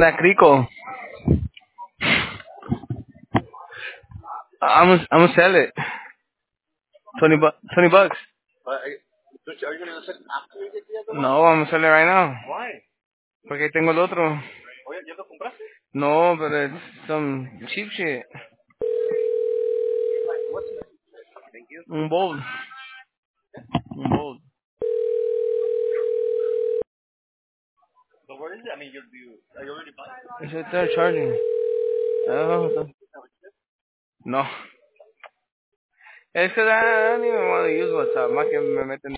that crico. I'm gonna sell it. 20 bucks. No, I'm gonna sell it right now. Porque tengo el otro. No, but it's some cheap shit. Un bold. Un bold. It's right there charging. Oh, no. Es que I don't even want to use WhatsApp. Más que me meten